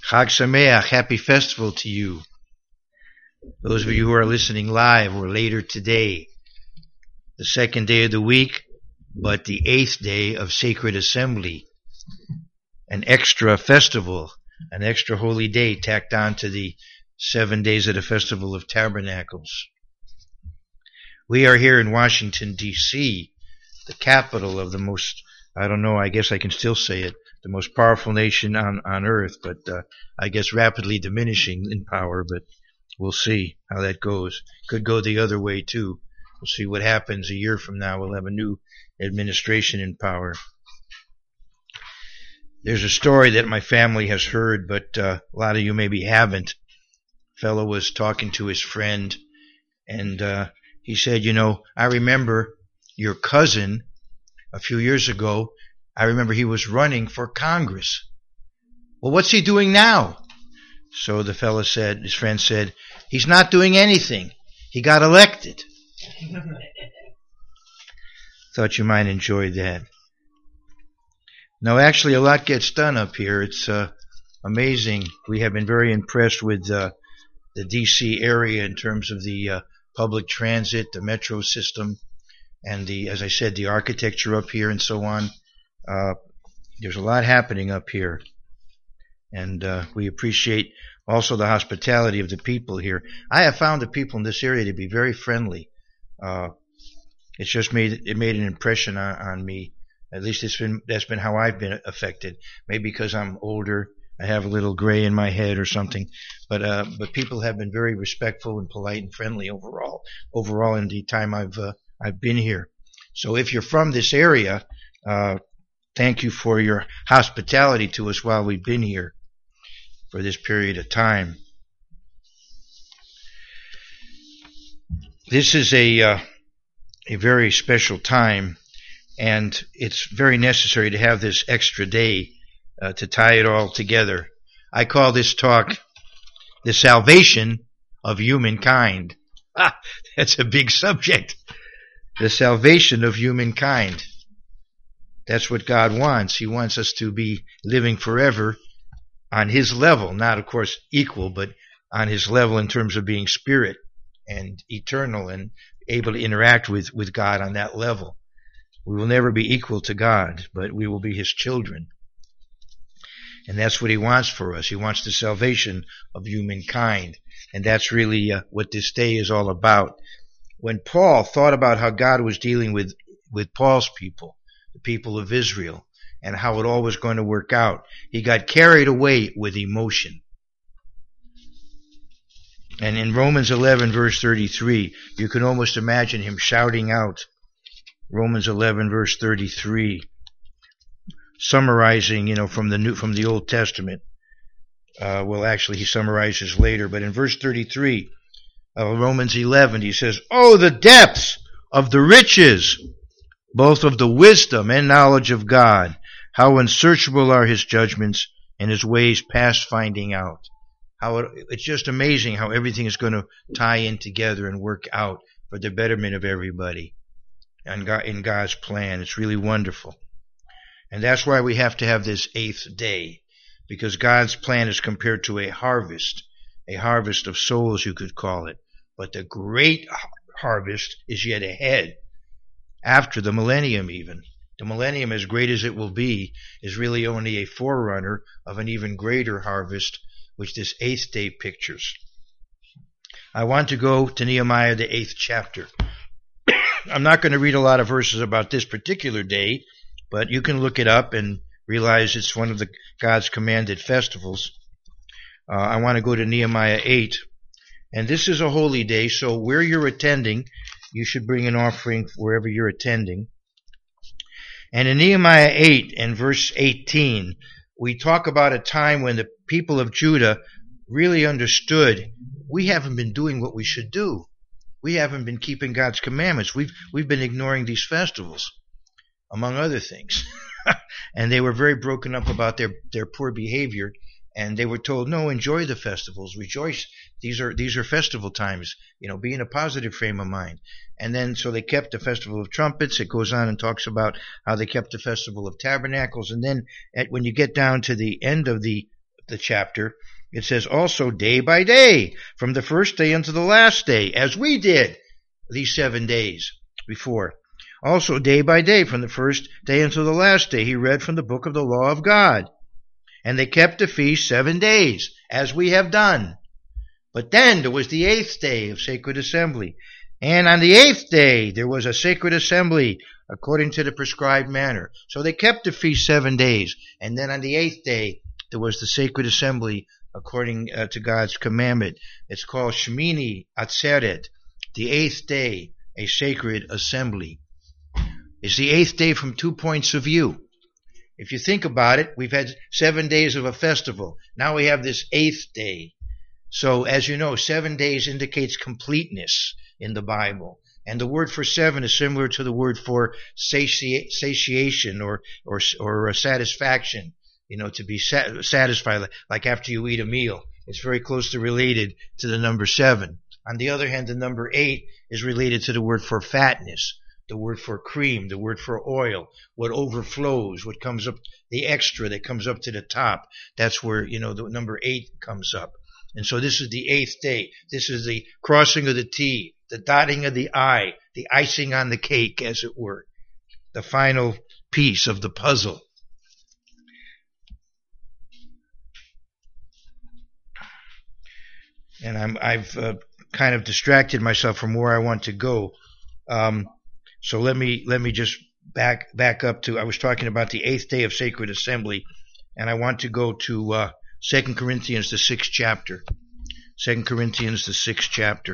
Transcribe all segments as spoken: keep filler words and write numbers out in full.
Chag Sameach, happy festival to you. Those of you who are listening live or later today, the second day of the week, but the eighth day of Sacred Assembly, an extra festival, an extra holy day tacked on to the seven days of the Festival of Tabernacles. We are here in Washington, D C, the capital of the most, I don't know, I guess I can still say it, the most powerful nation on, on earth, but uh, I guess rapidly diminishing in power, but we'll see how that goes. Could go the other way, too. We'll see what happens a year from now. We'll have a new administration in power. There's a story that my family has heard, but uh, a lot of you maybe haven't. A fellow was talking to his friend, and uh, he said, you know, I remember your cousin a few years ago. I remember he was running for Congress. Well, what's he doing now? So the fellow said, his friend said, he's not doing anything. He got elected. Thought you might enjoy that. No, actually, a lot gets done up here. It's uh, amazing. We have been very impressed with uh, the D C area in terms of the uh, public transit, the metro system, and the, as I said, the architecture up here and so on. Uh, there's a lot happening up here, and uh, we appreciate also the hospitality of the people here. I have found the people in this area to be very friendly. Uh, it's just made it made an impression on, on me. At least it's been that's been how I've been affected. Maybe because I'm older, I have a little gray in my head or something. But uh, but people have been very respectful and polite and friendly overall. Overall, in the time I've uh, I've been here. So if you're from this area, uh, thank you for your hospitality to us while we've been here for this period of time. This is a uh, a very special time, and it's very necessary to have this extra day uh, to tie it all together. I call this talk the salvation of humankind. Ah, that's a big subject. The salvation of humankind. That's what God wants. He wants us to be living forever on His level, not, of course, equal, but on His level in terms of being spirit and eternal and able to interact with, with God on that level. We will never be equal to God, but we will be His children. And that's what He wants for us. He wants the salvation of humankind. And that's really uh, what this day is all about. When Paul thought about how God was dealing with, with Paul's people, the people of Israel, and how it all was going to work out, he got carried away with emotion. And in Romans eleven, verse thirty-three, you can almost imagine him shouting out, Romans eleven, verse thirty-three, summarizing, you know, from the New, from the Old Testament. Uh, well, actually, he summarizes later, but in verse thirty-three of Romans eleven, he says, "Oh, the depths of the riches, both of the wisdom and knowledge of God! How unsearchable are His judgments and His ways past finding out." How it, it's just amazing how everything is going to tie in together and work out for the betterment of everybody and God, in God's plan. It's really wonderful. And that's why we have to have this eighth day, because God's plan is compared to a harvest, a harvest of souls, you could call it. But the great harvest is yet ahead, after the millennium even. The millennium, as great as it will be, is really only a forerunner of an even greater harvest, which this eighth day pictures. I want to go to Nehemiah, the eighth chapter. I'm not going to read a lot of verses about this particular day, but you can look it up and realize it's one of the God's commanded festivals. Uh, I want to go to Nehemiah eight. And this is a holy day, so where you're attending, you should bring an offering wherever you're attending. And in Nehemiah eight and verse eighteen, we talk about a time when the people of Judah really understood we haven't been doing what we should do. We haven't been keeping God's commandments. We've we've been ignoring these festivals, among other things. And they were very broken up about their, their poor behavior. And they were told, no, enjoy the festivals, rejoice. These are these are festival times. You know, be in a positive frame of mind. And then, so they kept the Festival of Trumpets. It goes on and talks about how they kept the Festival of Tabernacles. And then, at, when you get down to the end of the the chapter, it says also day by day, from the first day unto the last day, as we did these seven days before. Also day by day, from the first day until the last day, he read from the book of the law of God. And they kept the feast seven days, as we have done. But then there was the eighth day of sacred assembly. And on the eighth day, there was a sacred assembly according to the prescribed manner. So they kept the feast seven days. And then on the eighth day, there was the sacred assembly according uh, to God's commandment. It's called Shemini Atzeret, the eighth day, a sacred assembly. It's the eighth day from two points of view. If you think about it, we've had seven days of a festival. Now we have this eighth day. So, as you know, seven days indicates completeness in the Bible. And the word for seven is similar to the word for sati- satiation or, or, or satisfaction. You know, to be sat- satisfied, like after you eat a meal. It's very closely related to the number seven. On the other hand, the number eight is related to the word for fatness, the word for cream, the word for oil, what overflows, what comes up, the extra that comes up to the top. That's where, you know, the number eight comes up. And so this is the eighth day. This is the crossing of the T, the dotting of the I, the icing on the cake, as it were, the final piece of the puzzle. And I'm, I've uh, kind of distracted myself from where I want to go. Um, so let me let me just back back up to, I was talking about the eighth day of sacred assembly, and I want to go to uh, Second Corinthians, the sixth chapter. Second Corinthians, the sixth chapter.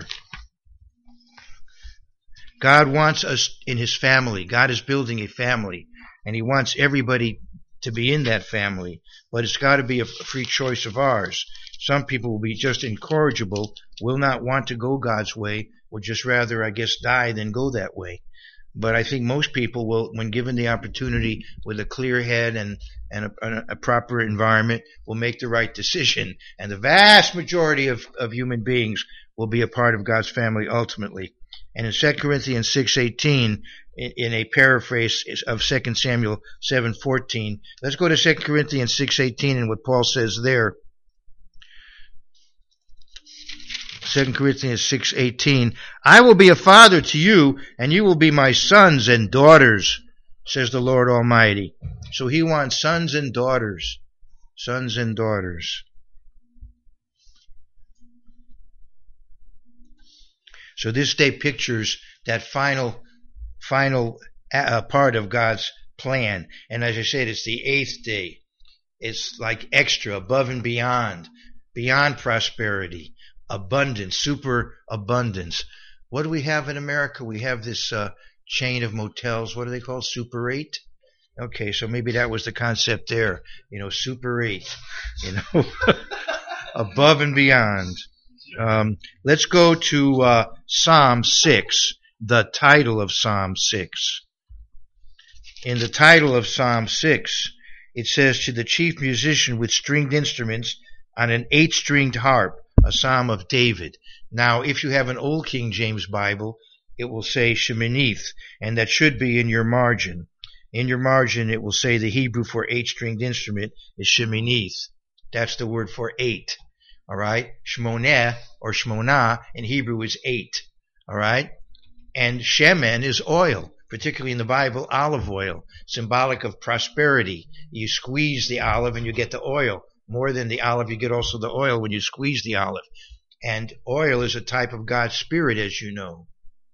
God wants us in His family. God is building a family, and He wants everybody to be in that family. But it's got to be a free choice of ours. Some people will be just incorrigible, will not want to go God's way, would just rather, I guess, die than go that way. But I think most people will, when given the opportunity with a clear head and, and a, a proper environment, will make the right decision. And the vast majority of, of human beings will be a part of God's family ultimately. And in Second Corinthians six eighteen, in, in a paraphrase of Second Samuel seven fourteen, let's go to Second Corinthians six eighteen and what Paul says there. Second Corinthians six eighteen, I will be a father to you, and you will be my sons and daughters, says the Lord Almighty. So He wants sons and daughters. Sons and daughters. So this day pictures that final, final uh, part of God's plan. And as I said, it's the eighth day. It's like extra, above and beyond, beyond prosperity. Abundance, super abundance. What do we have in America? We have this uh, chain of motels. What are they called? Super eight? Okay, so maybe that was the concept there. You know, Super eight. You know, above and beyond. Um, let's go to uh, Psalm six, the title of Psalm six. In the title of Psalm six, it says, to the chief musician with stringed instruments on an eight-stringed harp, a psalm of David. Now, if you have an old King James Bible, it will say Sheminith, and that should be in your margin. In your margin, it will say the Hebrew for eight-stringed instrument is Sheminith. That's the word for eight. All right? Shmoneh, or Shmonah, in Hebrew is eight. All right? And Shemen is oil, particularly in the Bible, olive oil, symbolic of prosperity. You squeeze the olive and you get the oil. More than the olive, you get also the oil when you squeeze the olive. And oil is a type of God's Spirit, as you know.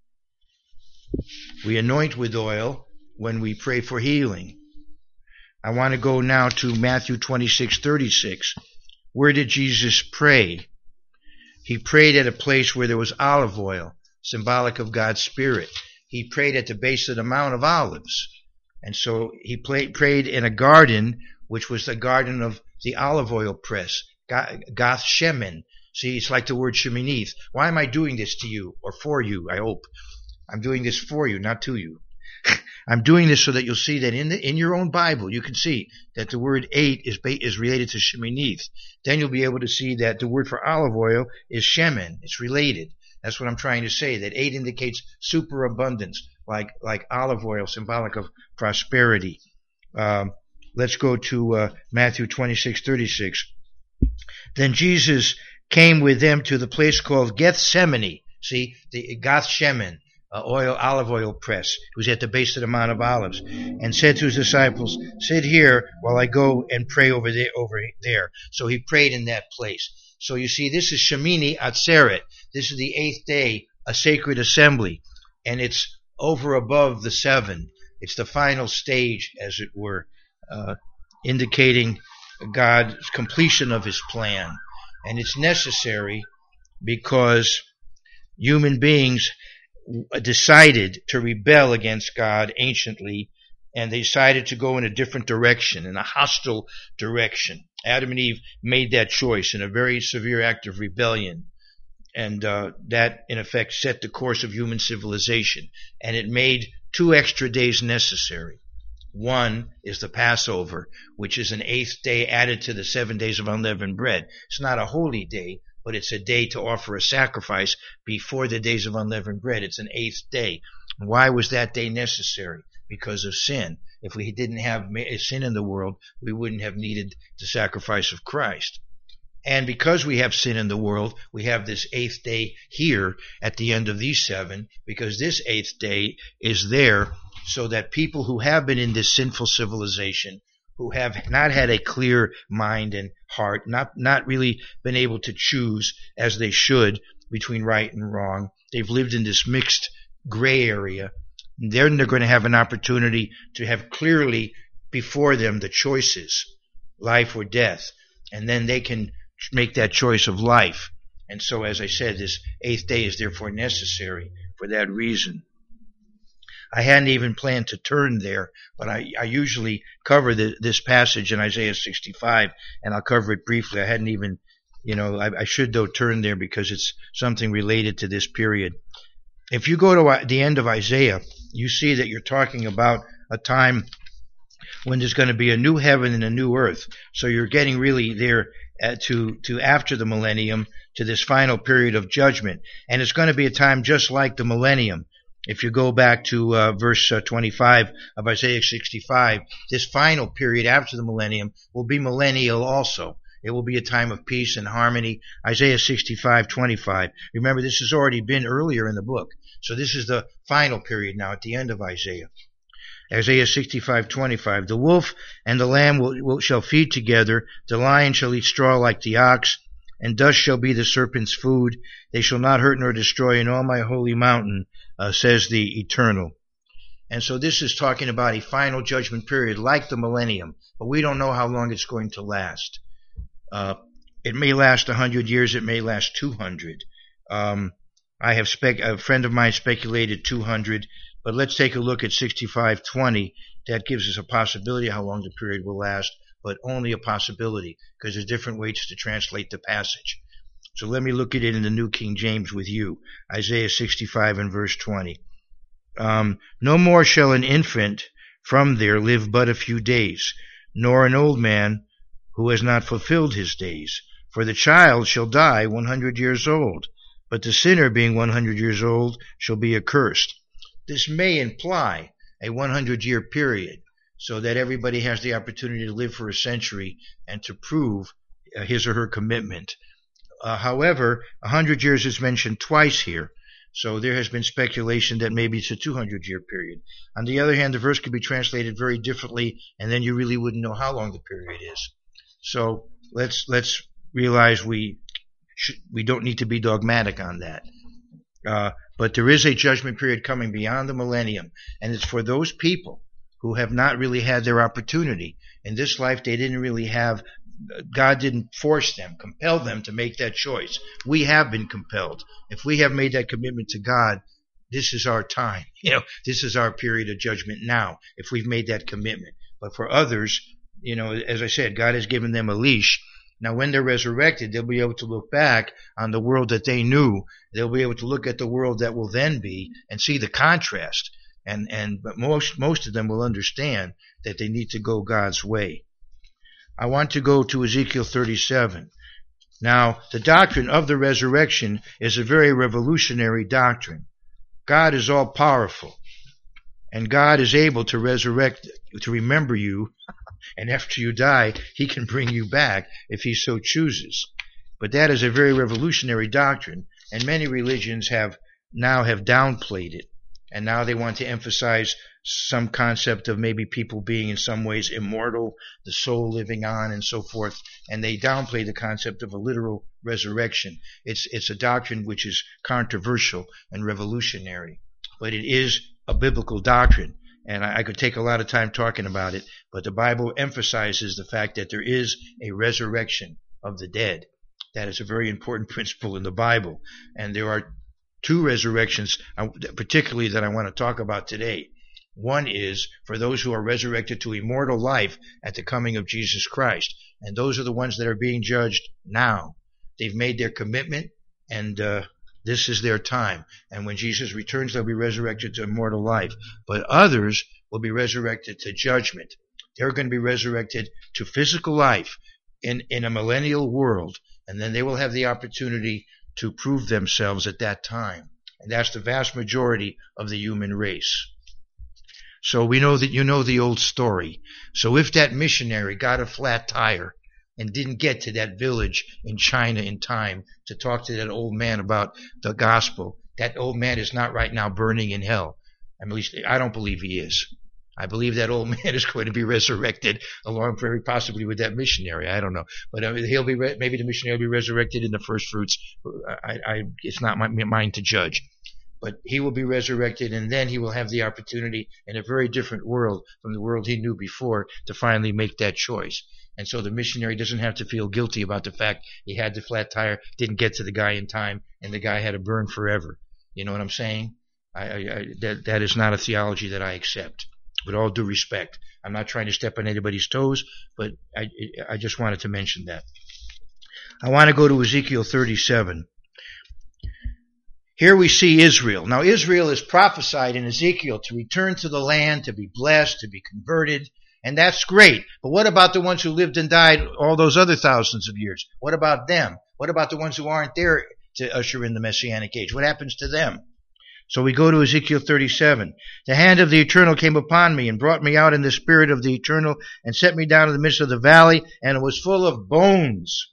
We anoint with oil when we pray for healing. I want to go now to Matthew twenty-six thirty-six. Where did Jesus pray? He prayed at a place where there was olive oil, symbolic of God's Spirit. He prayed at the base of the Mount of Olives. And so he prayed in a garden, which was the garden of the olive oil press, Gath Shemen. See, it's like the word Sheminith. Why am I doing this to you, or for you, I hope? I'm doing this for you, not to you. I'm doing this so that you'll see that in the, in your own Bible, you can see that the word eight is is related to Sheminith. Then you'll be able to see that the word for olive oil is Shemen. It's related. That's what I'm trying to say, that eight indicates superabundance, like, like olive oil, symbolic of prosperity. Um, let's go to uh, Matthew twenty-six thirty-six. Then Jesus came with them to the place called Gethsemane. See, the Gath Shemen, uh, oil, olive oil press. It was at the base of the Mount of Olives, and said to his disciples, "Sit here while I go and pray over there." Over there. So he prayed in that place. So you see, this is Shemini Atzeret. This is the eighth day, a sacred assembly, and it's over above the seven. It's the final stage, as it were, uh, indicating God's completion of his plan. And it's necessary because human beings decided to rebel against God anciently, and they decided to go in a different direction, in a hostile direction. Adam and Eve made that choice in a very severe act of rebellion. And uh, that, in effect, set the course of human civilization. And it made two extra days necessary. One is the Passover, which is an eighth day added to the seven days of unleavened bread. It's not a holy day, but it's a day to offer a sacrifice before the days of unleavened bread. It's an eighth day. Why was that day necessary? Because of sin. If we didn't have sin in the world, we wouldn't have needed the sacrifice of Christ. And because we have sin in the world, we have this eighth day here at the end of these seven, because this eighth day is there so that people who have been in this sinful civilization, who have not had a clear mind and heart, not, not really been able to choose as they should between right and wrong, they've lived in this mixed gray area. Then they're going to have an opportunity to have clearly before them the choices, life or death, and then they can make that choice of life. And so, as I said, this eighth day is therefore necessary for that reason. I hadn't even planned to turn there, but I, I usually cover the, this passage in Isaiah sixty-five, and I'll cover it briefly. I hadn't even, you know, I, I should though turn there because it's something related to this period. If you go to the end of Isaiah, you see that you're talking about a time when there's going to be a new heaven and a new earth. So you're getting really there uh, to, to after the millennium, to this final period of judgment. And it's going to be a time just like the millennium. If you go back to uh, verse uh, twenty-five of Isaiah sixty-five, this final period after the millennium will be millennial also. It will be a time of peace and harmony. Isaiah sixty-five twenty-five. Remember, this has already been earlier in the book. So this is the final period now at the end of Isaiah. Isaiah sixty-five twenty-five. The wolf and the lamb will, will, shall feed together. The lion shall eat straw like the ox, and dust shall be the serpent's food. They shall not hurt nor destroy in all my holy mountain, uh, says the Eternal. And so this is talking about a final judgment period like the millennium, but we don't know how long it's going to last. Uh, it may last a hundred years. It may last two hundred. Um, I have spec- a friend of mine speculated two hundred, but let's take a look at sixty-five twenty. That gives us a possibility of how long the period will last, but only a possibility because there's different ways to translate the passage. So let me look at it in the New King James with you. Isaiah sixty-five and verse twenty. Um, no more shall an infant from there live but a few days, nor an old man who has not fulfilled his days. For the child shall die one hundred years old, but the sinner being one hundred years old shall be accursed. This may imply a one hundred year period, so that everybody has the opportunity to live for a century and to prove uh, his or her commitment. Uh, however, one hundred years is mentioned twice here, so there has been speculation that maybe it's a two hundred year period. On the other hand, the verse could be translated very differently, and then you really wouldn't know how long the period is. So let's let's realize we should, we don't need to be dogmatic on that. Uh, but there is a judgment period coming beyond the millennium, and it's for those people who have not really had their opportunity. In this life, they didn't really have, God didn't force them, compel them to make that choice. We have been compelled. If we have made that commitment to God, this is our time. You know, this is our period of judgment now, if we've made that commitment. But for others, you know, as I said, God has given them a leash. Now, when they're resurrected, they'll be able to look back on the world that they knew. They'll be able to look at the world that will then be and see the contrast. And, and, but most, most of them will understand that they need to go God's way. I want to go to Ezekiel thirty-seven. Now, the doctrine of the resurrection is a very revolutionary doctrine. God is all powerful, and God is able to resurrect, to remember you, and after you die, He can bring you back if He so chooses. But that is a very revolutionary doctrine, and many religions have now have downplayed it. And now they want to emphasize some concept of maybe people being in some ways immortal, the soul living on, and so forth. And they downplay the concept of a literal resurrection. It's it's a doctrine which is controversial and revolutionary, but it is a biblical doctrine. And I, I could take a lot of time talking about it, but the Bible emphasizes the fact that there is a resurrection of the dead. That is a very important principle in the Bible. And there are two resurrections, particularly that I want to talk about today. One is for those who are resurrected to immortal life at the coming of Jesus Christ. And those are the ones that are being judged now. They've made their commitment, and uh, this is their time. And when Jesus returns, they'll be resurrected to immortal life. But others will be resurrected to judgment. They're going to be resurrected to physical life in, in a millennial world. And then they will have the opportunity to prove themselves at that time. And that's the vast majority of the human race. So we know that you know the old story. So if that missionary got a flat tire and didn't get to that village in China in time to talk to that old man about the gospel, that old man is not right now burning in hell. At least I don't believe he is. I believe that old man is going to be resurrected along very possibly with that missionary. I don't know. But I mean, he'll be re- maybe the missionary will be resurrected in the first fruits. I, I, it's not my, mine to judge. But he will be resurrected, and then he will have the opportunity in a very different world from the world he knew before to finally make that choice. And so the missionary doesn't have to feel guilty about the fact he had the flat tire, didn't get to the guy in time, and the guy had to burn forever. You know what I'm saying? I, I, I, that, that is not a theology that I accept. With all due respect, I'm not trying to step on anybody's toes, but I, I just wanted to mention that. I want to go to Ezekiel thirty-seven. Here we see Israel. Now Israel is prophesied in Ezekiel to return to the land, to be blessed, to be converted, and that's great. But what about the ones who lived and died all those other thousands of years? What about them? What about the ones who aren't there to usher in the Messianic age? What happens to them? So we go to Ezekiel thirty-seven. The hand of the Eternal came upon me and brought me out in the spirit of the Eternal and set me down in the midst of the valley, and it was full of bones.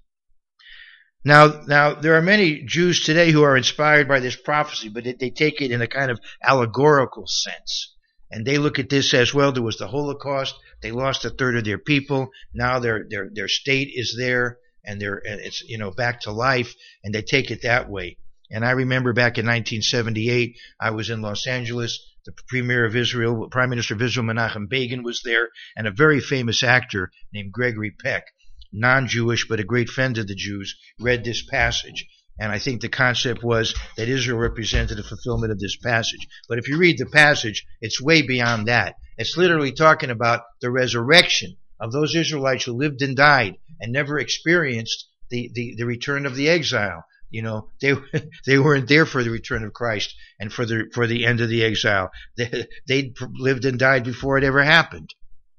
Now, now there are many Jews today who are inspired by this prophecy, but they take it in a kind of allegorical sense. And they look at this as, well, there was the Holocaust, they lost a third of their people, now their their their state is there, and they're it's you know back to life, and they take it that way. And I remember back in nineteen seventy-eight, I was in Los Angeles. The Premier of Israel, Prime Minister of Israel, Menachem Begin, was there, and a very famous actor named Gregory Peck, non-Jewish but a great friend of the Jews, read this passage. And I think the concept was that Israel represented the fulfillment of this passage. But if you read the passage, it's way beyond that. It's literally talking about the resurrection of those Israelites who lived and died and never experienced the, the, the return of the exile. You know, they they weren't there for the return of Christ and for the for the end of the exile. They they lived and died before it ever happened.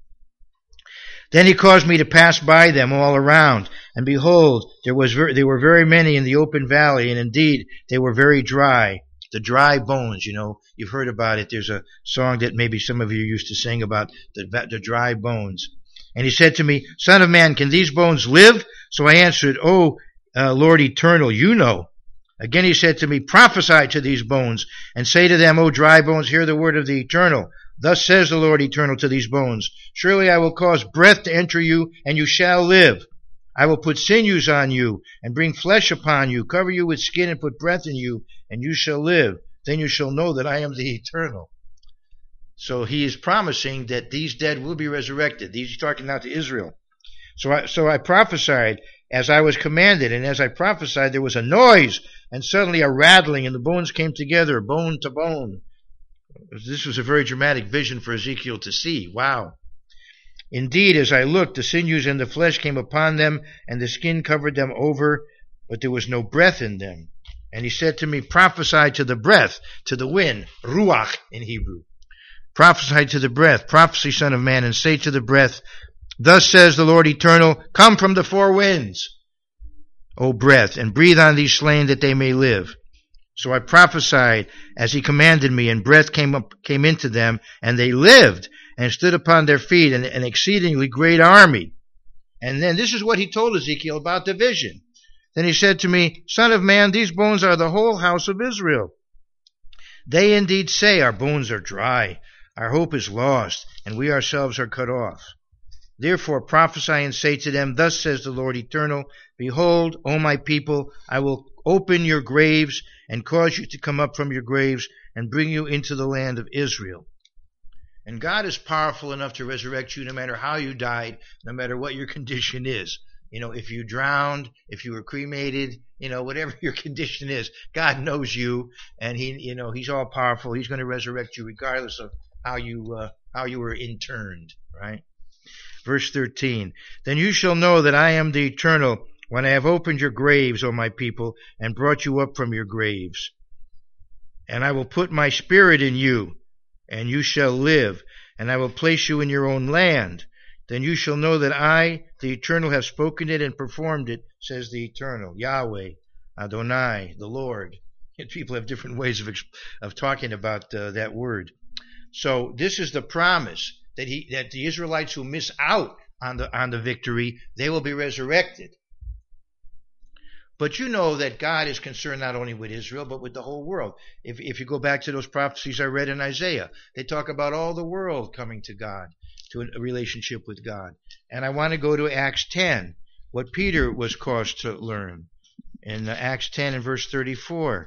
Then he caused me to pass by them all around, and behold, there was ver- there were very many in the open valley, and indeed they were very dry. The dry bones, you know, you've heard about it. There's a song that maybe some of you used to sing about the the dry bones. And he said to me, "Son of man, can these bones live?" So I answered, "Oh, Uh, Lord Eternal, you know." Again he said to me, "Prophesy to these bones, and say to them, O dry bones, hear the word of the Eternal. Thus says the Lord Eternal to these bones, surely I will cause breath to enter you, and you shall live. I will put sinews on you, and bring flesh upon you, cover you with skin, and put breath in you, and you shall live. Then you shall know that I am the Eternal." So he is promising that these dead will be resurrected. He's talking now to Israel. So I, so I prophesied as I was commanded, and as I prophesied, there was a noise, and suddenly a rattling, and the bones came together, bone to bone. This was a very dramatic vision for Ezekiel to see. Wow. Indeed, as I looked, the sinews and the flesh came upon them, and the skin covered them over, but there was no breath in them. And he said to me, "Prophesy to the breath," to the wind, ruach in Hebrew. "Prophesy to the breath, prophecy, son of man, and say to the breath, Thus says the Lord Eternal, come from the four winds, O breath, and breathe on these slain that they may live." So I prophesied as he commanded me, and breath came up, came into them, and they lived and stood upon their feet, an, an exceedingly great army. And then this is what he told Ezekiel about the vision. Then he said to me, Son of man, these bones are the whole house of Israel. They indeed say, Our bones are dry, our hope is lost, and we ourselves are cut off. Therefore prophesy and say to them, Thus says the Lord Eternal, Behold, O my people, I will open your graves and cause you to come up from your graves and bring you into the land of Israel. And God is powerful enough to resurrect you no matter how you died, no matter what your condition is. You know, if you drowned, if you were cremated, you know, whatever your condition is, God knows you, and He, you know, He's all powerful. He's going to resurrect you regardless of how you uh, how you were interned, right? Verse thirteen. Then you shall know that I am the Eternal when I have opened your graves, O my people, and brought you up from your graves. And I will put my spirit in you, and you shall live, and I will place you in your own land. Then you shall know that I, the Eternal, have spoken it and performed it, says the Eternal, Yahweh, Adonai, the Lord. People have different ways of of talking about uh, that word. So this is the promise that he that the Israelites who miss out on the on the victory, they will be resurrected. But you know that God is concerned not only with Israel, but with the whole world. If if you go back to those prophecies I read in Isaiah, they talk about all the world coming to God, to a relationship with God. And I want to go to Acts ten, what Peter was caused to learn. In Acts ten and verse thirty-four.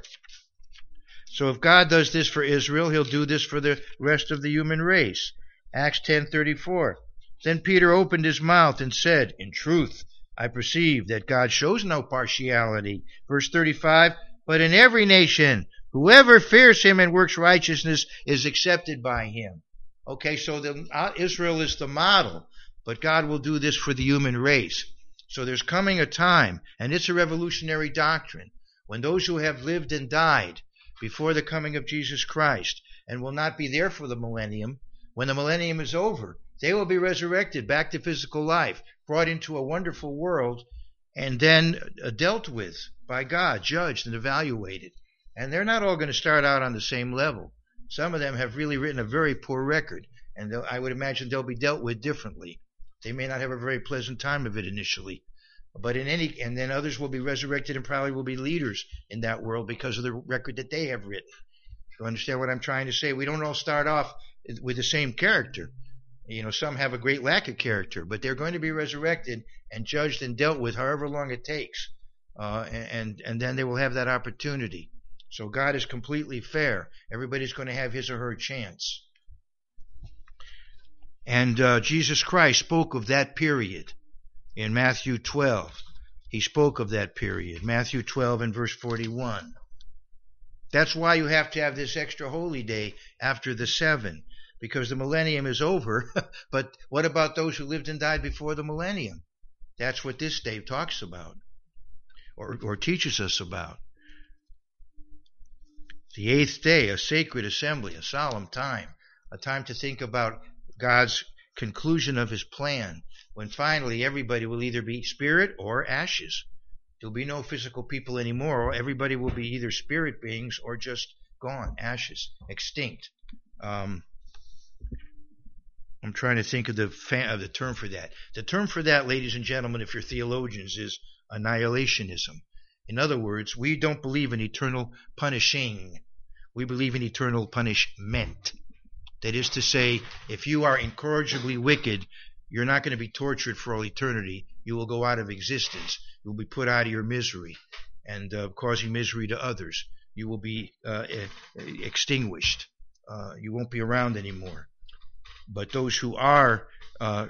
So if God does this for Israel, He'll do this for the rest of the human race. Acts ten thirty-four. Then Peter opened his mouth and said, In truth, I perceive that God shows no partiality. Verse thirty-five, but in every nation, whoever fears Him and works righteousness is accepted by Him. Okay, so the, uh, Israel is the model, but God will do this for the human race. So there's coming a time, and it's a revolutionary doctrine, when those who have lived and died before the coming of Jesus Christ and will not be there for the millennium, when the millennium is over, they will be resurrected back to physical life, brought into a wonderful world, and then dealt with by God, judged and evaluated. And they're not all going to start out on the same level. Some of them have really written a very poor record, and I would imagine they'll be dealt with differently. They may not have a very pleasant time of it initially, but in any, and then others will be resurrected and probably will be leaders in that world because of the record that they have written. You understand what I'm trying to say? We don't all start off with the same character. You know, some have a great lack of character, but they're going to be resurrected and judged and dealt with however long it takes, uh, and and then they will have that opportunity. So God is completely fair. Everybody's going to have his or her chance. And uh, Jesus Christ spoke of that period in Matthew twelve. He spoke of that period, Matthew twelve and verse forty-one. That's why you have to have this extra holy day after the seven, because the millennium is over. But what about those who lived and died before the millennium? That's what this day talks about, or, or teaches us about. The eighth day, a sacred assembly, a solemn time, a time to think about God's conclusion of His plan, when finally everybody will either be spirit or ashes. There'll be no physical people anymore. Everybody will be either spirit beings or just gone, ashes, extinct. Um, I'm trying to think of the fa- of the term for that. The term for that, ladies and gentlemen, if you're theologians, is annihilationism. In other words, we don't believe in eternal punishing. We believe in eternal punishment. That is to say, if you are incorrigibly wicked, you're not going to be tortured for all eternity. You will go out of existence. You will be put out of your misery and uh, causing misery to others. You will be uh, extinguished. Uh, you won't be around anymore. But those who are uh,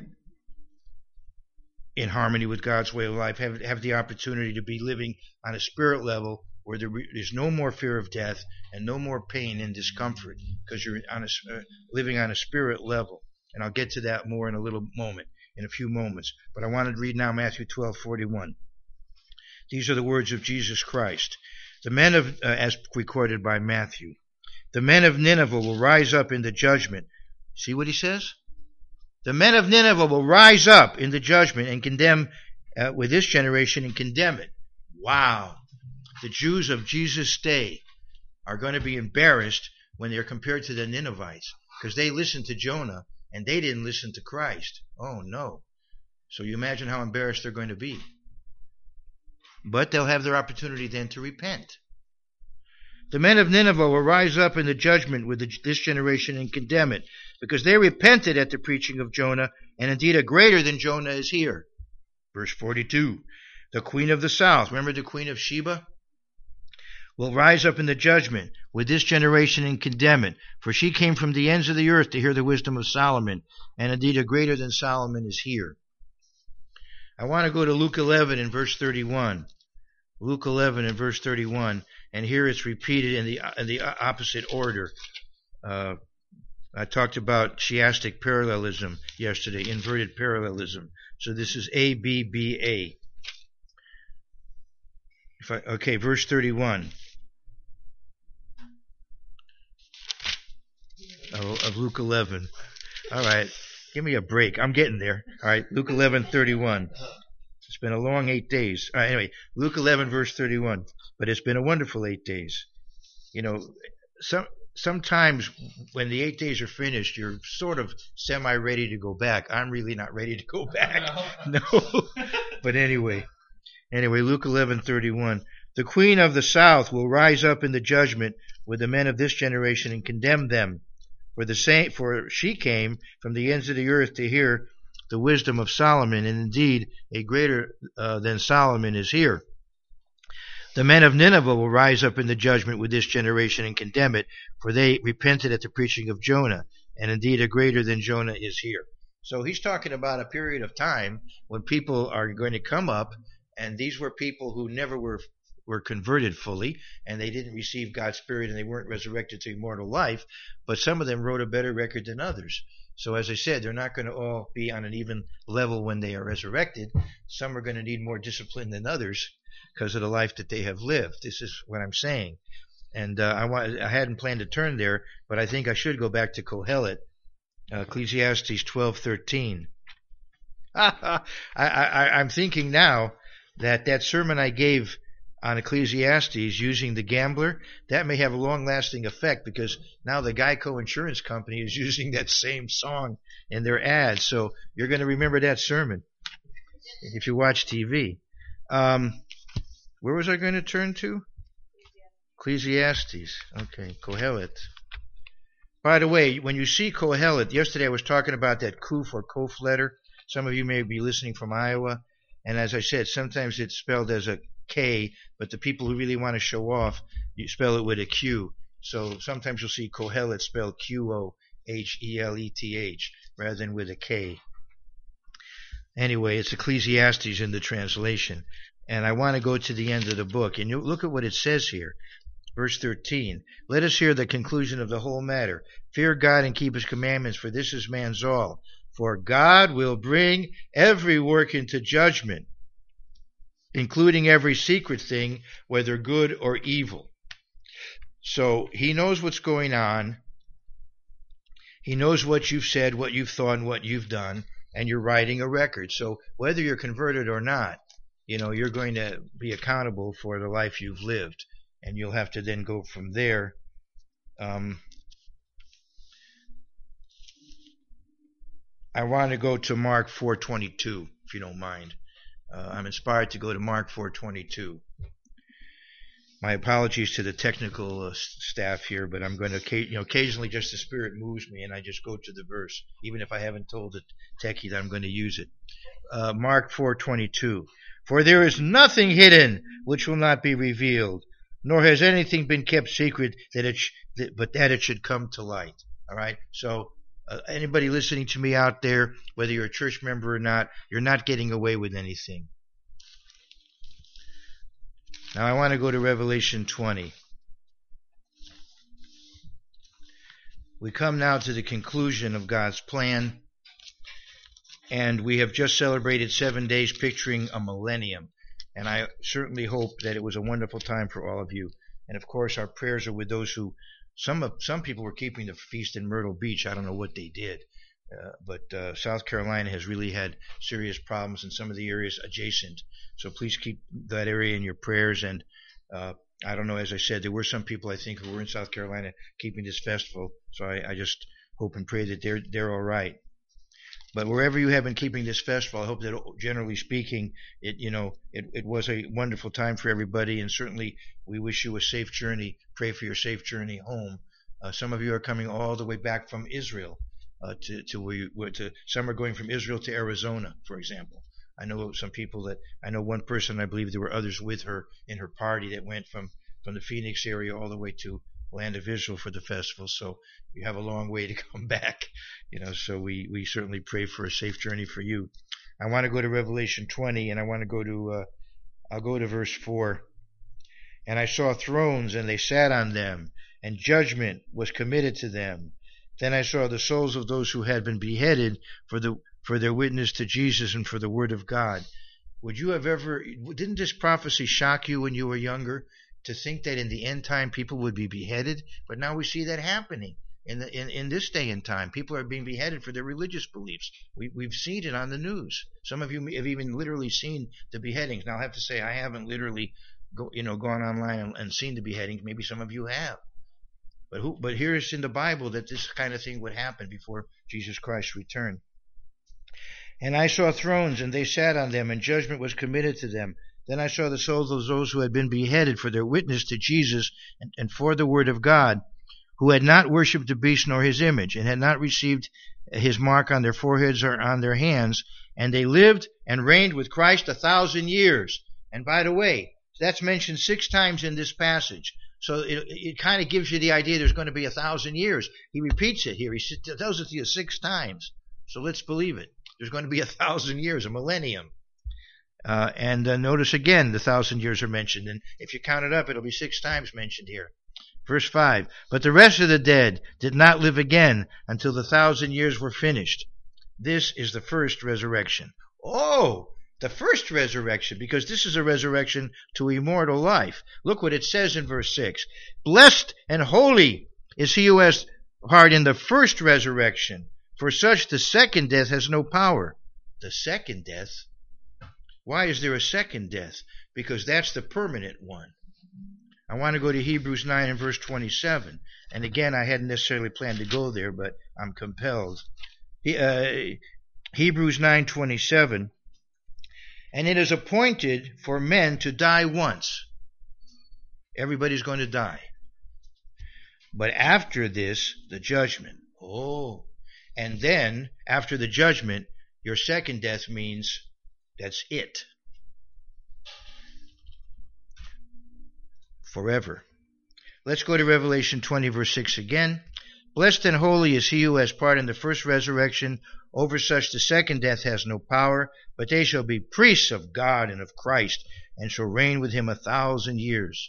in harmony with God's way of life have, have the opportunity to be living on a spirit level where there is no more fear of death and no more pain and discomfort, because you're on a, uh, living on a spirit level. And I'll get to that more in a little moment, in a few moments. But I want to read now Matthew twelve forty-one. These are the words of Jesus Christ. The men of, uh, as recorded by Matthew, the men of Nineveh will rise up in the judgment. See what he says? The men of Nineveh will rise up in the judgment and condemn uh, with this generation and condemn it. Wow. The Jews of Jesus' day are going to be embarrassed when they're compared to the Ninevites, because they listened to Jonah and they didn't listen to Christ. Oh no. So you imagine how embarrassed they're going to be. But they'll have their opportunity then to repent. The men of Nineveh will rise up in the judgment with the, this generation and condemn it, because they repented at the preaching of Jonah, and indeed a greater than Jonah is here. Verse forty-two, the queen of the south, remember the queen of Sheba, will rise up in the judgment with this generation and condemn it, for she came from the ends of the earth to hear the wisdom of Solomon, and indeed a greater than Solomon is here. I want to go to Luke eleven in verse thirty-one. Luke eleven in verse thirty-one, and here it's repeated in the in the opposite order. Uh, I talked about chiastic parallelism yesterday, inverted parallelism. So this is A, B, B, A. If I, okay, verse thirty-one of, of Luke eleven. All right, give me a break. I'm getting there. All right, Luke eleven thirty-one. It's been a long eight days. All right, anyway, Luke eleven, verse thirty-one. But it's been a wonderful eight days. You know, some sometimes when the eight days are finished, you're sort of semi-ready to go back. I'm really not ready to go back. No. no. But anyway, anyway, Luke eleven thirty-one. The queen of the south will rise up in the judgment with the men of this generation and condemn them. For the same, for she came from the ends of the earth to hear the wisdom of Solomon, and indeed a greater uh, than Solomon is here. The men of Nineveh will rise up in the judgment with this generation and condemn it, for they repented at the preaching of Jonah, and indeed a greater than Jonah is here. So he's talking about a period of time when people are going to come up, and these were people who never were were converted fully, and they didn't receive God's Spirit, and they weren't resurrected to immortal life, but some of them wrote a better record than others. So as I said, they're not going to all be on an even level when they are resurrected. Some are going to need more discipline than others because of the life that they have lived. This is what I'm saying. And uh, I, want, I hadn't planned to turn there, but I think I should go back to Kohelet, uh, Ecclesiastes twelve thirteen. I, I, I'm thinking now that that sermon I gave on Ecclesiastes using the gambler, that may have a long-lasting effect, because now the Geico Insurance Company is using that same song in their ads. So you're going to remember that sermon if you watch T V. Um, where was I going to turn to? Ecclesiastes. Okay, Kohelet. By the way, when you see Kohelet, yesterday I was talking about that Kuf or Kof letter. Some of you may be listening from Iowa. And as I said, sometimes it's spelled as a K, but the people who really want to show off, you spell it with a Q. So sometimes you'll see Kohelet spelled Q O H E L E T H rather than with a K. Anyway, it's Ecclesiastes in the translation. And I want to go to the end of the book. And you look at what it says here. Verse thirteen. Let us hear the conclusion of the whole matter. Fear God and keep his commandments, for this is man's all. For God will bring every work into judgment, including every secret thing, whether good or evil. So he knows what's going on. He knows what you've said, what you've thought, and what you've done, and you're writing a record. So whether you're converted or not, you know, you're going to be accountable for the life you've lived, and you'll have to then go from there. Um, I want to go to Mark four twenty-two, if you don't mind. Uh, I'm inspired to go to Mark four twenty-two. My apologies to the technical uh, staff here, but I'm going to, you know, occasionally just the Spirit moves me, and I just go to the verse, even if I haven't told the techie that I'm going to use it. Uh, Mark four twenty-two. For there is nothing hidden which will not be revealed, nor has anything been kept secret that it sh- that, but that it should come to light. All right. So uh, anybody listening to me out there, whether you're a church member or not, you're not getting away with anything. Now I want to go to Revelation twenty. We come now to the conclusion of God's plan, and we have just celebrated seven days picturing a millennium. And I certainly hope that it was a wonderful time for all of you. And of course, our prayers are with those who, some of, some people were keeping the feast in Myrtle Beach. I don't know what they did. Uh, but uh, South Carolina has really had serious problems in some of the areas adjacent. So please keep that area in your prayers. And uh, I don't know, as I said, there were some people I think who were in South Carolina keeping this festival. So I, I just hope and pray that they're they're all right. But wherever you have been keeping this festival, I hope that, generally speaking, it you know it, it was a wonderful time for everybody, and certainly we wish you a safe journey. Pray for your safe journey home. Uh, some of you are coming all the way back from Israel uh, to to where you, where to. Some are going from Israel to Arizona, for example. I know some people that I know one person. I believe there were others with her in her party that went from from the Phoenix area all the way to Land of Israel for the festival. So you have a long way to come back, you know. So we we certainly pray for a safe journey for you. I want to go to Revelation twenty, and I want to go to uh, I'll go to verse four. And I saw thrones, and they sat on them, and judgment was committed to them. Then I saw the souls of those who had been beheaded for the for their witness to Jesus and for the word of God. Would you have ever? Didn't this prophecy shock you when you were younger? To think that in the end time people would be beheaded, but now we see that happening in the in, in this day and time. People are being beheaded for their religious beliefs. We we've seen it on the news. Some of you have even literally seen the beheadings. Now I have to say I haven't literally go you know gone online and, and seen the beheadings. Maybe some of you have, but who? But here it's in the Bible that this kind of thing would happen before Jesus Christ returned. And I saw thrones, and they sat on them, and judgment was committed to them. Then I saw the souls of those who had been beheaded for their witness to Jesus and, and for the word of God, who had not worshipped the beast nor his image, and had not received his mark on their foreheads or on their hands. And they lived and reigned with Christ a thousand years. And by the way, that's mentioned six times in this passage. So it, it kind of gives you the idea there's going to be a thousand years. He repeats it here. He tells it to you six times. So let's believe it. There's going to be a thousand years, a millennium. Uh, and uh, notice again the thousand years are mentioned. And if you count it up, it'll be six times mentioned here. Verse five. But the rest of the dead did not live again until the thousand years were finished. This is the first resurrection. Oh, the first resurrection, because this is a resurrection to immortal life. Look what it says in verse six. Blessed and holy is he who has part in the first resurrection. For such the second death has no power. The second death? Why is there a second death? Because that's the permanent one. I want to go to Hebrews nine and verse twenty-seven. And again, I hadn't necessarily planned to go there, but I'm compelled. He, uh, Hebrews nine twenty-seven. And it is appointed for men to die once. Everybody's going to die. But after this, the judgment. Oh. And then, after the judgment, your second death means that's it. Forever. Let's go to Revelation twenty, verse six again. Blessed and holy is he who has part in the first resurrection. Over such the second death has no power, but they shall be priests of God and of Christ, and shall reign with him a thousand years.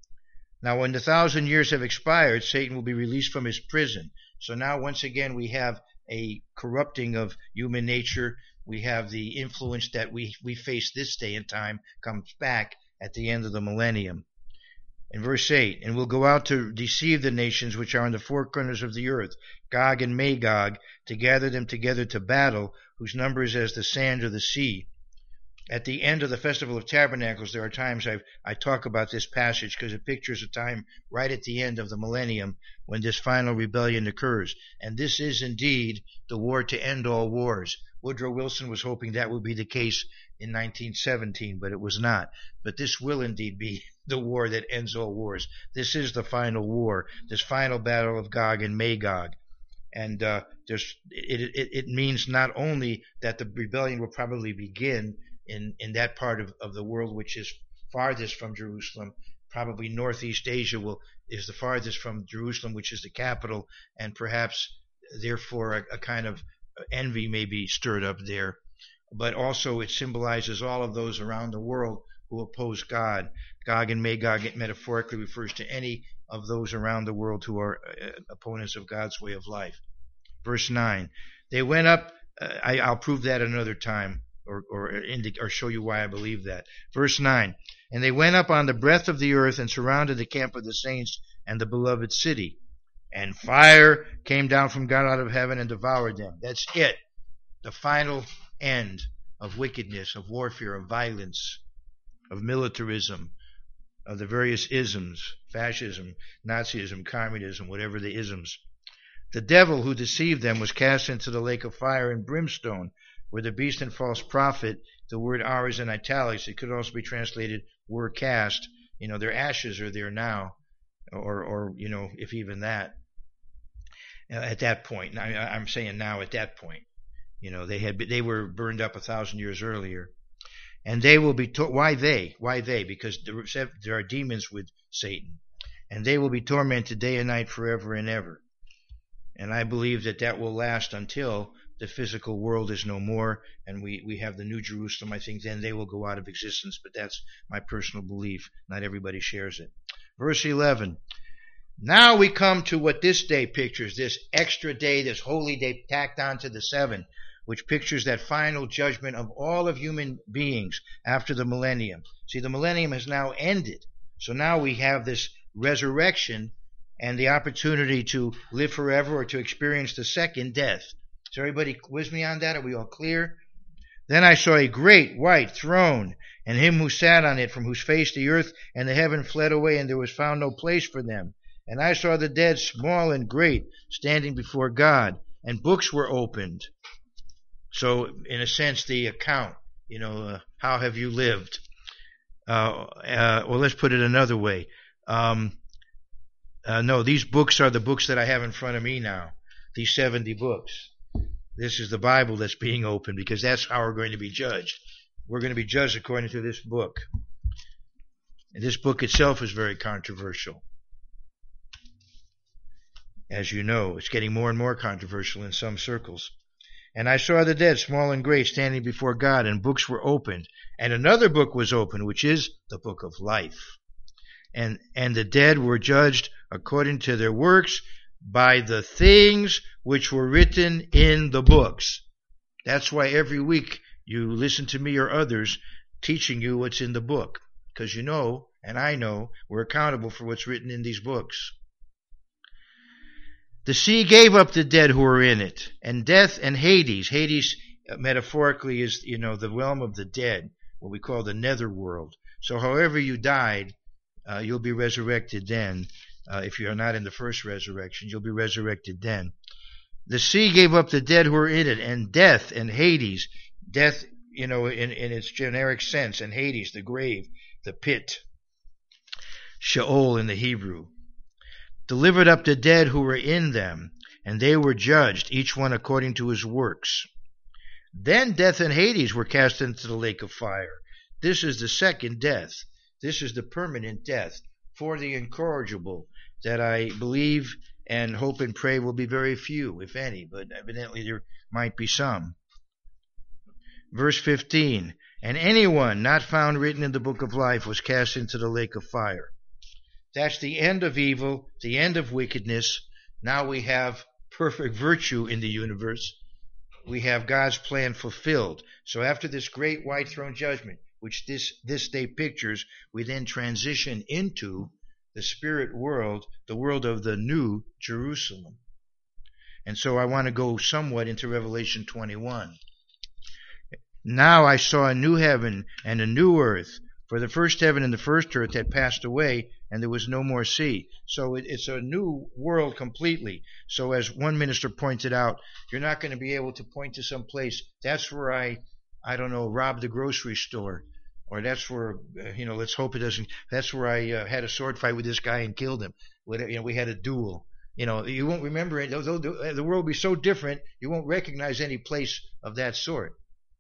Now, when the thousand years have expired, Satan will be released from his prison. So now, once again, we have a corrupting of human nature. We have the influence that we, we face this day and time comes back at the end of the millennium. In verse eight, and will go out to deceive the nations which are in the four corners of the earth, Gog and Magog, to gather them together to battle, whose number is as the sand of the sea. At the end of the Festival of Tabernacles, there are times I've, I talk about this passage because it pictures a time right at the end of the millennium when this final rebellion occurs. And this is indeed the war to end all wars. Woodrow Wilson was hoping that would be the case in nineteen seventeen, but it was not. But this will indeed be the war that ends all wars. This is the final war, this final battle of Gog and Magog. And uh, there's, it, it, it means not only that the rebellion will probably begin in, in that part of, of the world which is farthest from Jerusalem. Probably Northeast Asia will is the farthest from Jerusalem, which is the capital, and perhaps therefore a, a kind of envy may be stirred up there. But also it symbolizes all of those around the world who oppose God. Gog and Magog, it metaphorically refers to any of those around the world who are uh, opponents of God's way of life. Verse nine, they went up, uh, I, I'll prove that another time, or or, indic- or show you why I believe that. Verse nine, and they went up on the breadth of the earth and surrounded the camp of the saints and the beloved city. And fire came down from God out of heaven and devoured them. That's it. The final end of wickedness, of warfare, of violence, of militarism, of the various isms, fascism, Nazism, communism, whatever the isms. The devil who deceived them was cast into the lake of fire and brimstone, where the beast and false prophet, the word are is in italics. It could also be translated were cast. You know, their ashes are there now, or, or you know, if even that. Uh, at that point, I, I'm saying now at that point, you know, they had they were burned up a thousand years earlier, and they will be to- why they why they because there, there are demons with Satan, and they will be tormented day and night forever and ever. And I believe that that will last until the physical world is no more, and we, we have the New Jerusalem. I think then they will go out of existence, but that's my personal belief. Not everybody shares it. Verse eleven. Now we come to what this day pictures, this extra day, this holy day tacked on to the seven, which pictures that final judgment of all of human beings after the millennium. See, the millennium has now ended. So now we have this resurrection and the opportunity to live forever or to experience the second death. Is everybody with me on that? Are we all clear? Then I saw a great white throne, and him who sat on it, from whose face the earth and the heaven fled away, and there was found no place for them. And I saw the dead, small and great, standing before God, and books were opened. So, in a sense, the account, you know, uh, how have you lived? Uh, uh, well, let's put it another way. Um, uh, no, these books are the books that I have in front of me now, these seventy books. This is the Bible that's being opened, because that's how we're going to be judged. We're going to be judged according to this book. And this book itself is very controversial. As you know, it's getting more and more controversial in some circles. And I saw the dead, small and great, standing before God, and books were opened. And another book was opened, which is the book of life. And, and the dead were judged according to their works by the things which were written in the books. That's why every week you listen to me or others teaching you what's in the book. Because you know, and I know, we're accountable for what's written in these books. The sea gave up the dead who were in it, and death and Hades. Hades, uh, metaphorically, is, you know, the realm of the dead, what we call the netherworld. So however you died, uh, you'll be resurrected then. Uh, if you are not in the first resurrection, you'll be resurrected then. The sea gave up the dead who were in it, and death and Hades. Death, you know, in, in its generic sense, and Hades, the grave, the pit. Sheol in the Hebrew. Delivered up the dead who were in them, and they were judged, each one according to his works. Then death and Hades were cast into the lake of fire. This is the second death. This is the permanent death for the incorrigible, that I believe and hope and pray will be very few, if any, but evidently there might be some. Verse fifteen, and anyone not found written in the book of life was cast into the lake of fire. That's the end of evil, the end of wickedness. Now we have perfect virtue in the universe. We have God's plan fulfilled. So after this great white throne judgment, which this, this day pictures, we then transition into the spirit world, the world of the New Jerusalem. And so I want to go somewhat into Revelation twenty-one. Now I saw a new heaven and a new earth, for the first heaven and the first earth had passed away, and there was no more sea. So it, it's a new world completely. So as one minister pointed out, you're not going to be able to point to some place, that's where I, I don't know, robbed the grocery store. Or that's where, uh, you know, let's hope it doesn't, that's where I uh, had a sword fight with this guy and killed him. You know, we had a duel. You know, you won't remember it. The world will be so different, you won't recognize any place of that sort.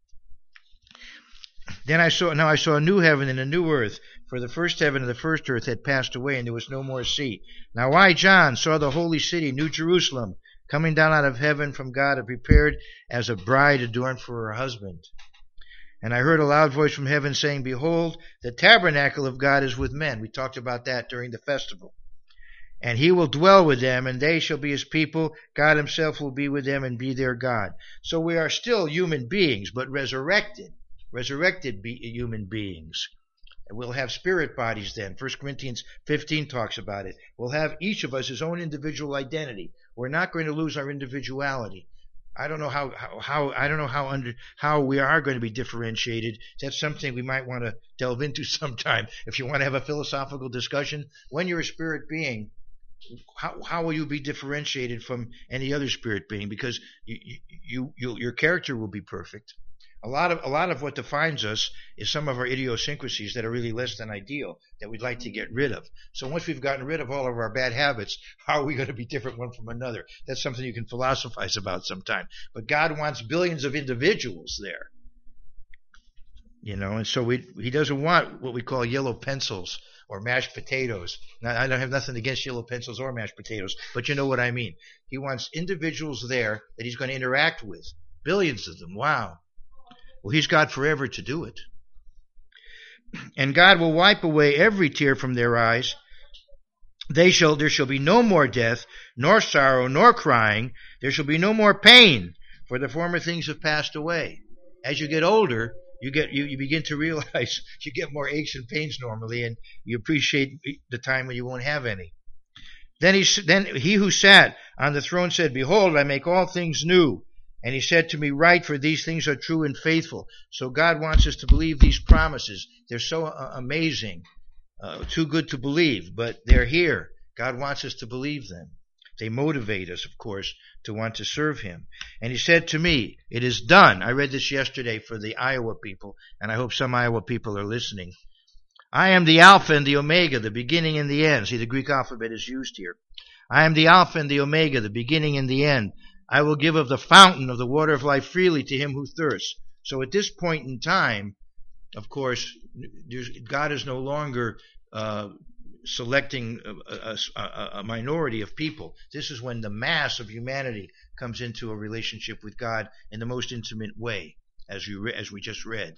Then I saw, now I saw a new heaven and a new earth, for the first heaven and the first earth had passed away, and there was no more sea. Now I, John, saw the holy city, New Jerusalem, coming down out of heaven from God, and prepared as a bride adorned for her husband. And I heard a loud voice from heaven saying, behold, the tabernacle of God is with men. We talked about that during the festival. And he will dwell with them, and they shall be his people. God himself will be with them and be their God. So we are still human beings, but resurrected. Resurrected be human beings. And we'll have spirit bodies then. First Corinthians fifteen talks about it. We'll have each of us his own individual identity. We're not going to lose our individuality. I don't know how, how, how I don't know how under how we are going to be differentiated. That's something we might want to delve into sometime. If you want to have a philosophical discussion, when you're a spirit being, how how will you be differentiated from any other spirit being? Because you, you, you your character will be perfect. A lot of a lot of what defines us is some of our idiosyncrasies that are really less than ideal that we'd like to get rid of. So once we've gotten rid of all of our bad habits, how are we going to be different one from another? That's something you can philosophize about sometime. But God wants billions of individuals there. You know, and so we, he doesn't want what we call yellow pencils or mashed potatoes. Now, I don't have nothing against yellow pencils or mashed potatoes, but you know what I mean. He wants individuals there that he's going to interact with. Billions of them. Wow. Well, he's God forever to do it. And God will wipe away every tear from their eyes. They shall, there shall be no more death, nor sorrow, nor crying. There shall be no more pain, for the former things have passed away. As you get older, you get you, you begin to realize you get more aches and pains normally, and you appreciate the time when you won't have any. Then he, then he who sat on the throne said, Behold, I make all things new. And he said to me, Write, for these things are true and faithful. So God wants us to believe these promises. They're so uh, amazing, uh, too good to believe, but they're here. God wants us to believe them. They motivate us, of course, to want to serve him. And he said to me, It is done. I read this yesterday for the Iowa people, and I hope some Iowa people are listening. I am the Alpha and the Omega, the beginning and the end. See, the Greek alphabet is used here. I am the Alpha and the Omega, the beginning and the end. I will give of the fountain of the water of life freely to him who thirsts. So at this point in time, of course, God is no longer uh, selecting a, a, a minority of people. This is when the mass of humanity comes into a relationship with God in the most intimate way, as you re- as we just read.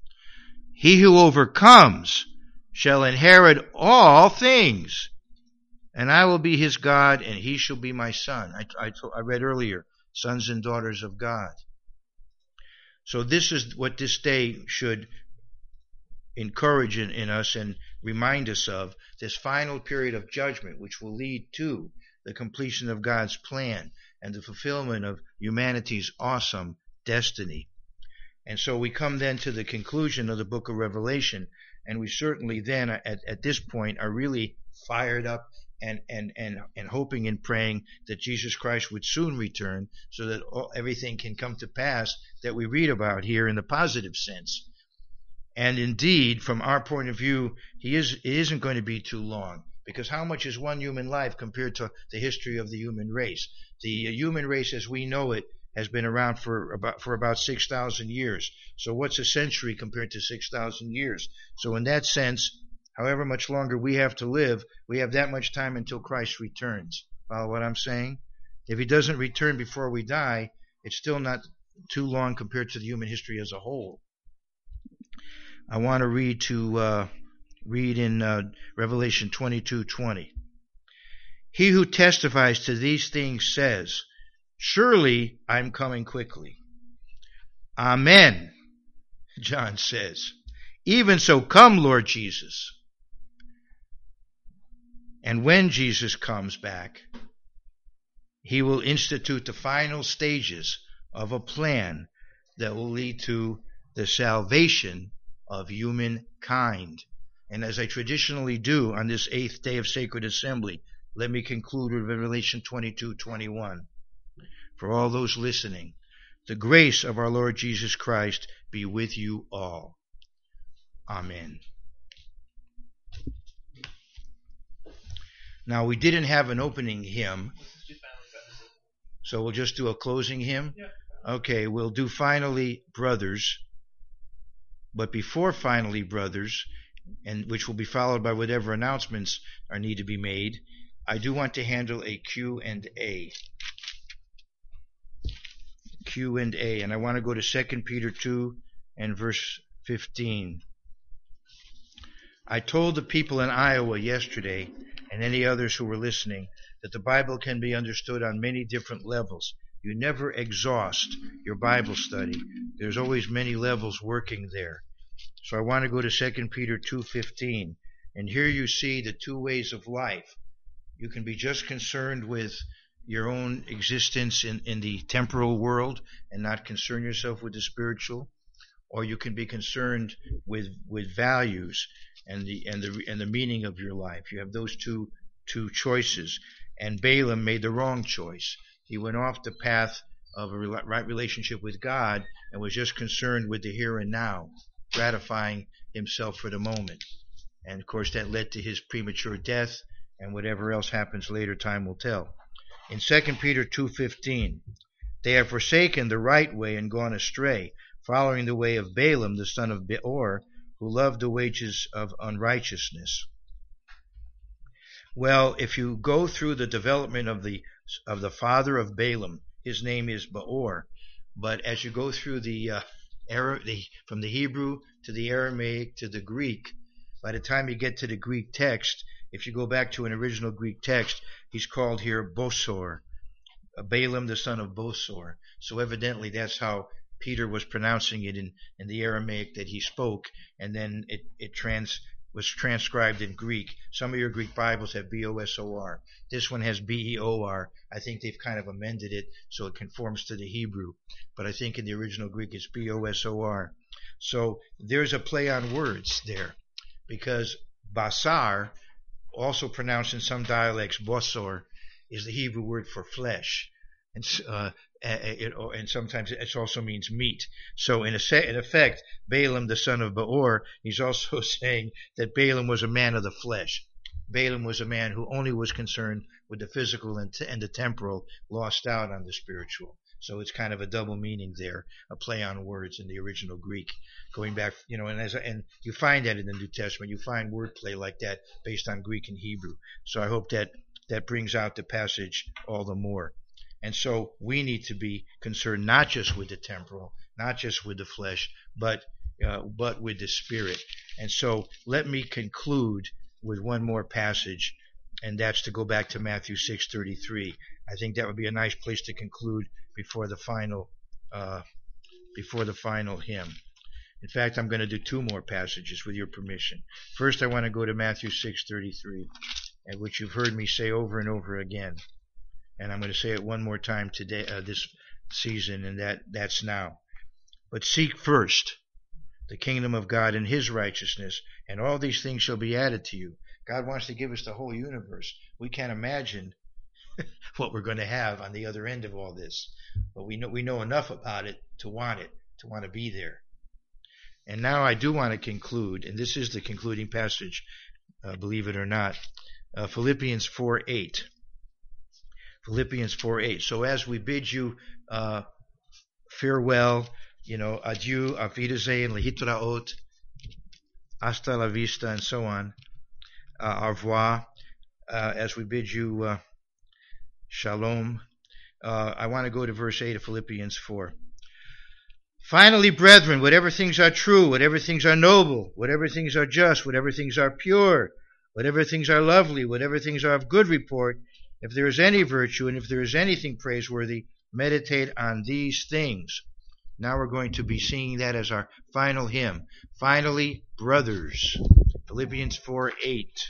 He who overcomes shall inherit all things, and I will be his God, and he shall be my son. I, I, I read earlier, sons and daughters of God. So this is what this day should encourage in, in us and remind us of, this final period of judgment, which will lead to the completion of God's plan and the fulfillment of humanity's awesome destiny. And so we come then to the conclusion of the book of Revelation, and we certainly then at, at this point are really fired up and, and, and, and hoping and praying that Jesus Christ would soon return so that all, everything can come to pass that we read about here in the positive sense. And indeed, from our point of view, he is, it isn't going to be too long, because how much is one human life compared to the history of the human race? The human race as we know it has been around for about for about six thousand years. So what's a century compared to six thousand years? So in that sense, however much longer we have to live, we have that much time until Christ returns. Follow what I'm saying? If he doesn't return before we die, it's still not too long compared to the human history as a whole. I want to read to uh, read in uh, Revelation twenty-two twenty. He who testifies to these things says, Surely I'm coming quickly. Amen, John says. Even so, come, Lord Jesus. And when Jesus comes back, he will institute the final stages of a plan that will lead to the salvation of humankind. And as I traditionally do on this eighth day of Sacred Assembly, let me conclude with Revelation twenty-two twenty-one. For all those listening, the grace of our Lord Jesus Christ be with you all. Amen. Now, we didn't have an opening hymn, so we'll just do a closing hymn. Okay, we'll do Finally Brothers. But before Finally Brothers, and which will be followed by whatever announcements are need to be made, I do want to handle a Q and A. Q and A, and I want to go to Second Peter two and verse fifteen. I told the people in Iowa yesterday, and any others who were listening, that the Bible can be understood on many different levels. You never exhaust your Bible study. There's always many levels working there. So I want to go to Second Peter two fifteen, and here you see the two ways of life. You can be just concerned with your own existence in, in the temporal world and not concern yourself with the spiritual, or you can be concerned with with values and the and the and the meaning of your life. You have those two two choices. And Balaam made the wrong choice. He went off the path of a right relationship with God and was just concerned with the here and now, gratifying himself for the moment. And of course that led to his premature death, and whatever else happens later, time will tell. In Second Peter two fifteen, they have forsaken the right way and gone astray, following the way of Balaam the son of Beor, who loved the wages of unrighteousness. Well, if you go through the development of the of the father of Balaam, his name is Beor, but as you go through the, uh, Ara- the from the Hebrew to the Aramaic to the Greek, by the time you get to the Greek text, if you go back to an original Greek text, he's called here Bosor, Balaam the son of Bosor. So evidently that's how Peter was pronouncing it in, in the Aramaic that he spoke, and then it, it trans was transcribed in Greek. Some of your Greek Bibles have B O S O R. This one has B E O R. I think they've kind of amended it so it conforms to the Hebrew. But I think in the original Greek it's B O S O R. So there's a play on words there, because basar, also pronounced in some dialects bosor, is the Hebrew word for flesh. And uh, it, and sometimes it also means meat. So in, a, in effect, Balaam, the son of Beor, he's also saying that Balaam was a man of the flesh. Balaam was a man who only was concerned with the physical and, t- and the temporal, lost out on the spiritual. So it's kind of a double meaning there, a play on words in the original Greek, going back, you know, and as and you find that in the New Testament, you find wordplay like that based on Greek and Hebrew. So I hope that that brings out the passage all the more. And so we need to be concerned not just with the temporal, not just with the flesh, but uh, but with the spirit. And so let me conclude with one more passage, and that's to go back to Matthew six thirty-three. I think that would be a nice place to conclude before the final uh, before the final hymn. In fact, I'm going to do two more passages with your permission. First, I want to go to Matthew six thirty-three, and which you've heard me say over and over again. And I'm going to say it one more time today, uh, this season, and that, that's now. But seek first the kingdom of God and his righteousness, and all these things shall be added to you. God wants to give us the whole universe. We can't imagine what we're going to have on the other end of all this. But we know, we know enough about it to want it, to want to be there. And now I do want to conclude, and this is the concluding passage, uh, believe it or not, uh, Philippians four eight. Philippians four eight. So as we bid you uh, farewell, you know, adieu, auf Wiedersehen, lehitraot, hasta la vista, and so on, uh, au revoir, uh, as we bid you uh, shalom, uh, I want to go to verse eight of Philippians four. Finally, brethren, whatever things are true, whatever things are noble, whatever things are just, whatever things are pure, whatever things are lovely, whatever things are of good report, if there is any virtue and if there is anything praiseworthy, meditate on these things. Now we're going to be singing that as our final hymn. Finally, brothers. Philippians four eight.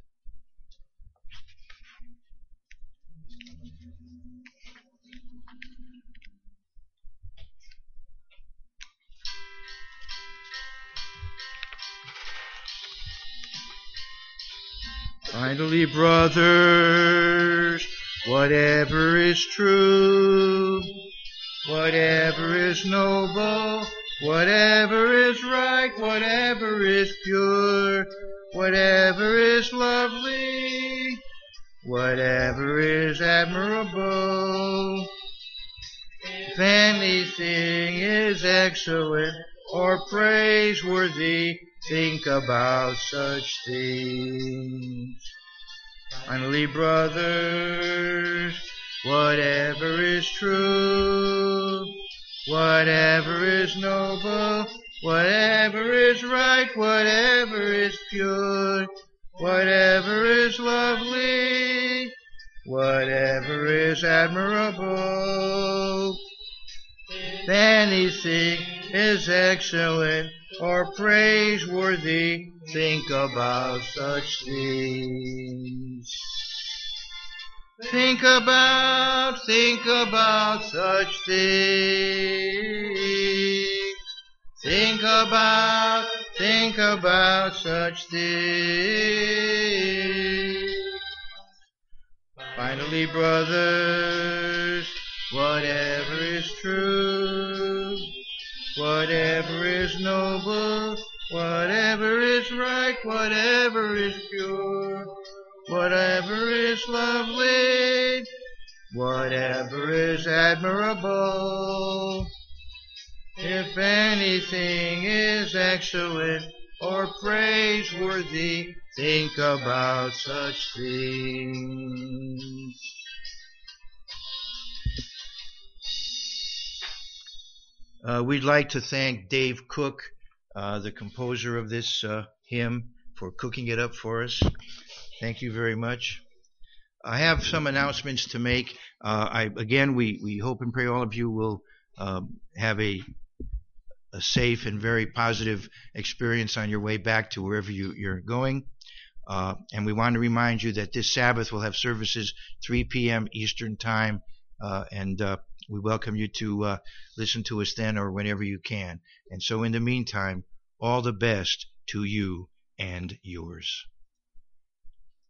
Finally, brothers, whatever is true, whatever is noble, whatever is right, whatever is pure, whatever is lovely, whatever is admirable, if anything is excellent or praiseworthy, think about such things. Finally, brothers, whatever is true, whatever is noble, whatever is right, whatever is pure, whatever is lovely, whatever is admirable, if anything is excellent or praiseworthy, think about such things. Think about, think about such things. Think about, think about such things. Finally, brothers, whatever is true, whatever is noble, whatever is right, whatever is pure, whatever is lovely, whatever is admirable, if anything is excellent or praiseworthy, think about such things. Uh, we'd like to thank Dave Cook, uh, the composer of this uh, hymn, for cooking it up for us. Thank you very much. I have some announcements to make. Uh, I, again, we, we hope and pray all of you will uh, have a, a safe and very positive experience on your way back to wherever you, you're going. Uh, and we want to remind you that this Sabbath we'll have services three p.m. Eastern Time, uh, and uh, we welcome you to uh, listen to us then or whenever you can. And so in the meantime, all the best to you and yours.